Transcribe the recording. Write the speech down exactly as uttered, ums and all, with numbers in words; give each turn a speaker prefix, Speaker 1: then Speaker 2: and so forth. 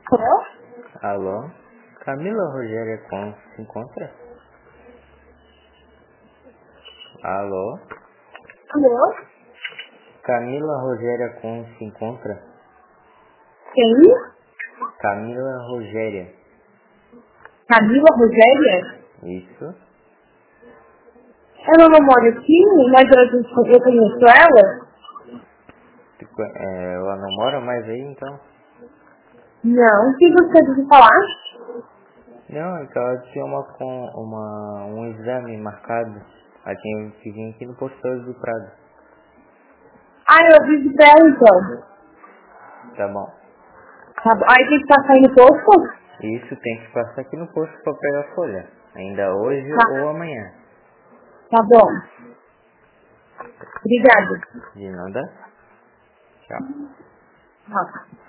Speaker 1: Alô?
Speaker 2: Alô? Camila Rogéria Com se encontra? Alô?
Speaker 1: Alô?
Speaker 2: Camila Rogéria Com se encontra?
Speaker 1: Quem?
Speaker 2: Camila Rogéria.
Speaker 1: Camila Rogéria?
Speaker 2: Isso?
Speaker 1: Ela não mora aqui, mas eu, eu conheço ela?
Speaker 2: Tu co- É, ela não mora mais aí, então?
Speaker 1: Não. O que você quer falar?
Speaker 2: Não, é que ela tinha uma, com, uma, um exame marcado. Ela tinha que vir aqui no posto do Prado.
Speaker 1: Ah, eu aviso pra ela então.
Speaker 2: Tá bom.
Speaker 1: Tá bom. Aí tem que passar aí no posto?
Speaker 2: Isso tem que passar aqui no posto pra pegar a folha. Ainda hoje ou
Speaker 1: Tá.
Speaker 2: amanhã.
Speaker 1: Tá bom. Obrigada.
Speaker 2: De nada. Tchau.
Speaker 1: Tá.